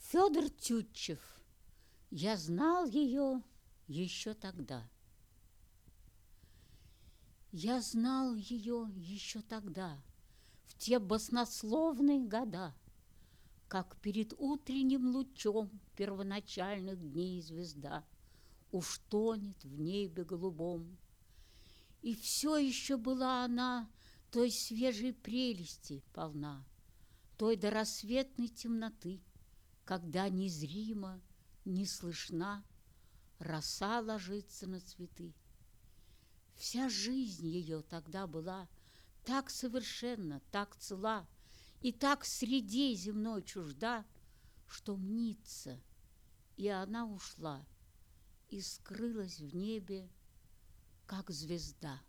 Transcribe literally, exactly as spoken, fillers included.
Федор Тютчев. Я знал ее еще тогда. Я знал ее еще тогда, в те баснословные года, как перед утренним лучом первоначальных дней звезда уж тонет в небе голубом. И все еще была она той свежей прелести полна, той дорассветной темноты, когда незримо, не слышна роса ложится на цветы. Вся жизнь ее тогда была так совершенна, так цела и так среде земной чужда, что мнится, и она ушла и скрылась в небе, как звезда.